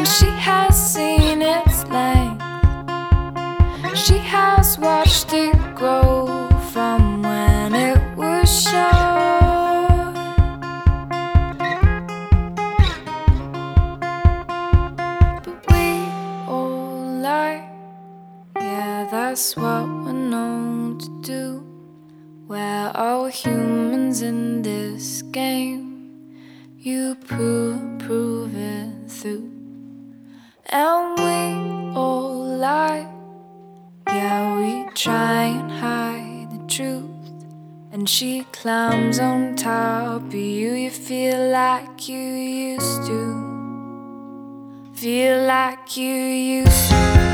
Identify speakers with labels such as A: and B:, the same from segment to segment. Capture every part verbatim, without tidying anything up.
A: and she has seen its length. She has watched it grow from when it was short. But we all lie, yeah, that's what we're known to do. We're all humans in this game. You prove, prove it through. And we all lie, yeah, we try and hide the truth. And she climbs on top of you. You feel like you used to. Feel like you used to.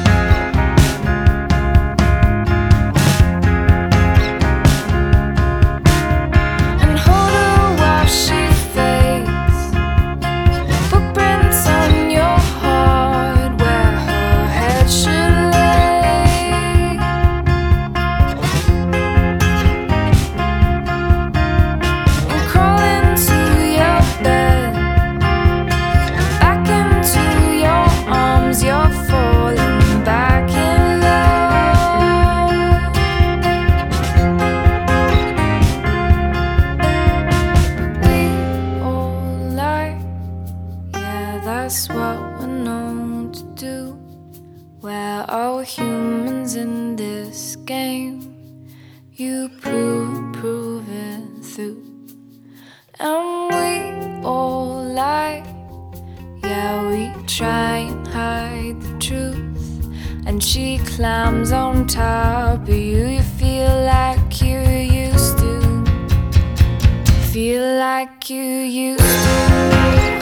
A: That's what we're known to do. We're all humans in this game. You prove, prove it through. And we all lie, yeah, we try and hide the truth. And she climbs on top of you. You feel like you used to. Feel like you used to.